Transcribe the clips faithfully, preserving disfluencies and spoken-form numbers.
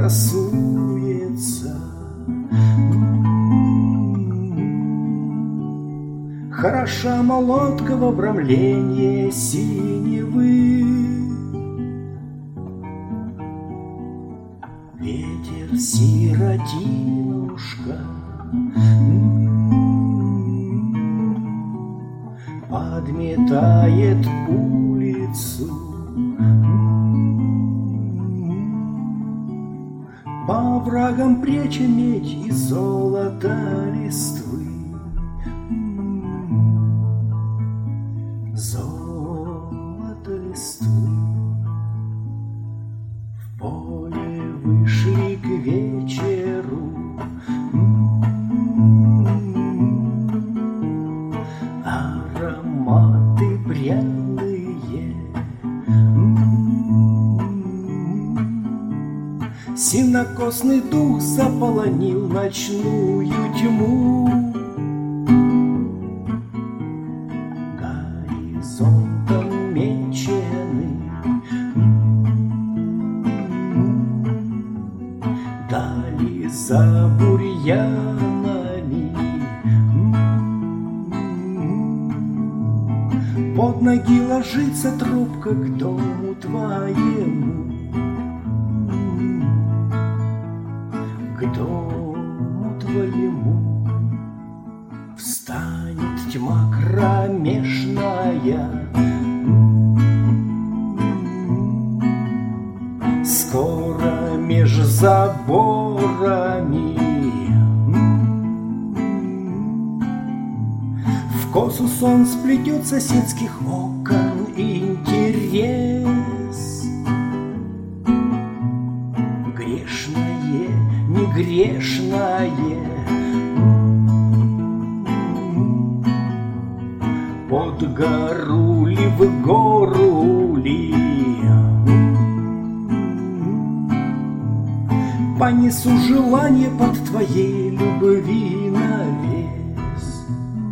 красуется. Хороша молодка в обрамлении синевы. Ветер сиротинушка подметает улицу. По врагам пряча медь и золото листвы. Золото листвы. В поле вышли к вечеру. Ароматы пряные. Сенокосный дух заполонил ночную тьму. Горизонтом меченый дали за бурьянами. Под ноги ложится трубка к дому твоему. К дому твоему встанет тьма кромешная. Скоро меж заборами в косу сон сплетет соседских окон интерес. Грешное, не грешное, под гору ли в гору ли понесу желание под твоей любви навес.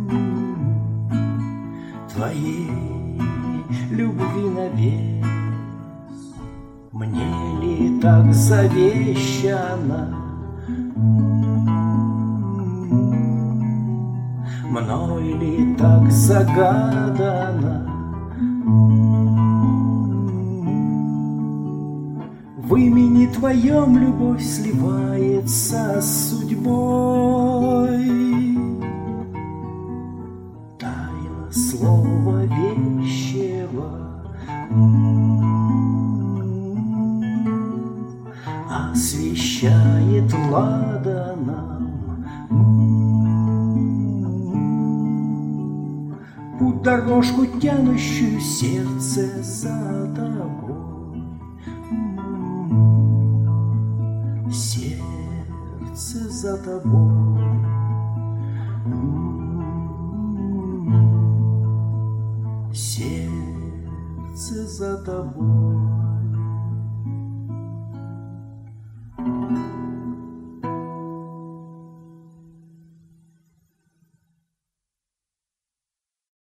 Твоей любви навес. Мне ли так завещано? Мной ли так загадано? В имени твоем любовь сливается с судьбой. Тайна слова вещего освещает ладаном путь, дорожку, тянущую сердце за тобой. Сердце за тобой. Сердце за тобой.